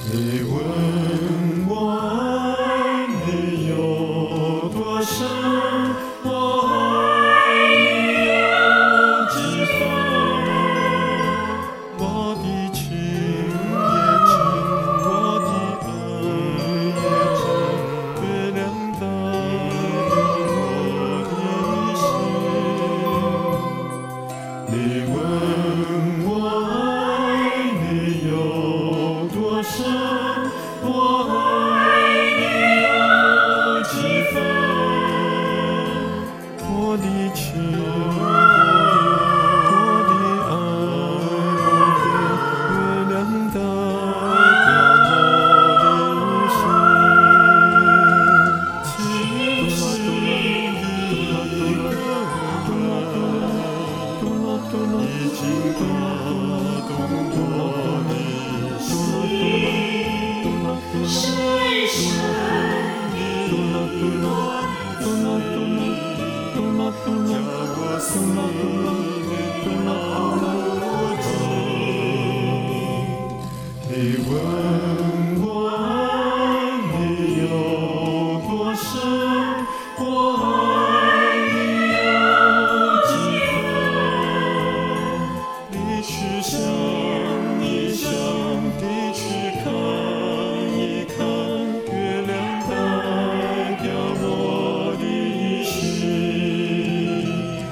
你问我爱你有多深，我爱你有几分？我的情也真，我的爱也真，月亮代表我的心。你问我爱你有多深，我爱你有几分？我的情，我的爱，月亮代表我的心。其实一个人已经打动我的心，深深地叫我思念不尽。你问我爱你有多深，我爱你有几分？你去想一想，你去看一看，月亮代表我的心。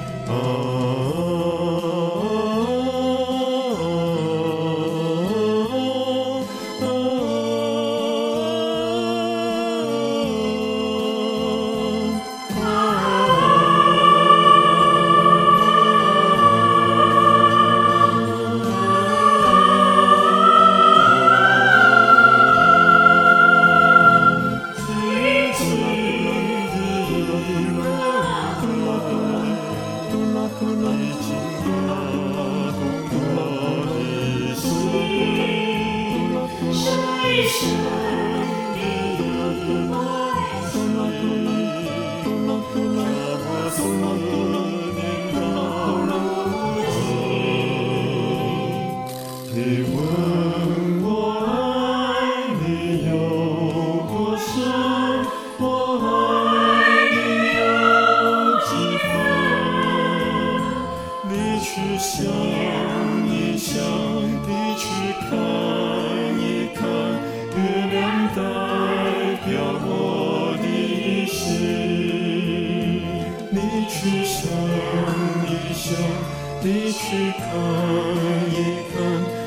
你问我爱你有多深，我爱你有几分？你去想一想，你去看一看，月亮代表我的心。你去想一想，你去看一看。